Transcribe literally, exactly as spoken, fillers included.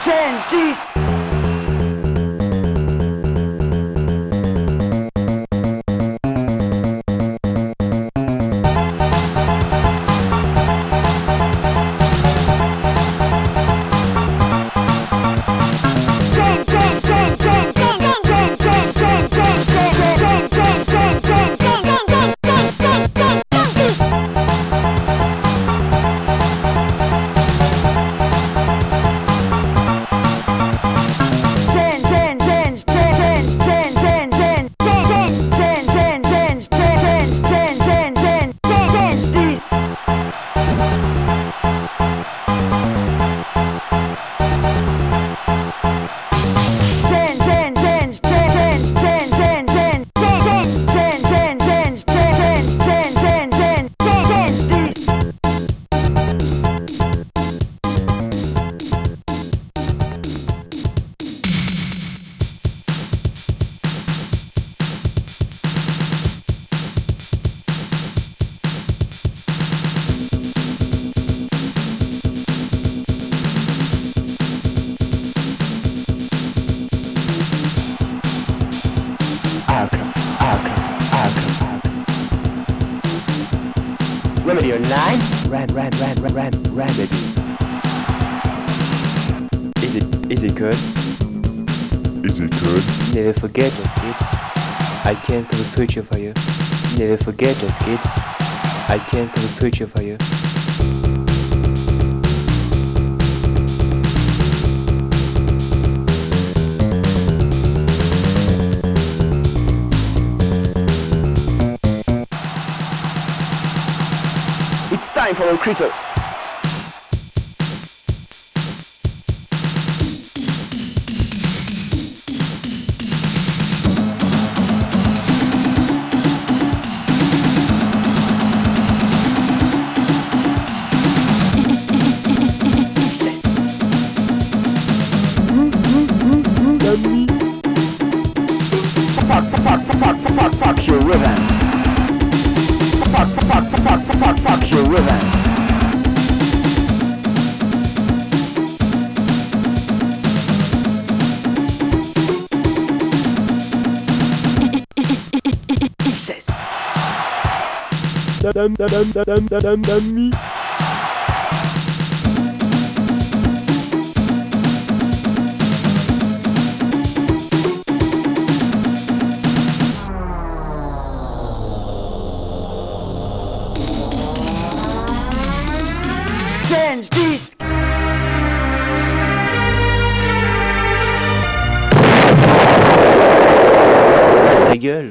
Remedy online? Ram, ram, ram, ram, ram, remedy. Is it, is it good? Is it good? Never forget us, kid. I came to the preacher for you. Never forget us, kid. I came to the preacher for you. It's time for a creature. Fuck, fuck, fuck, fuck, fuck, fuck your rhythm. Fuck, fuck, fuck, fuck, fuck, fuck your rhythm. Dum dum dum dum dum dum dum me. Change this. Ta gueule.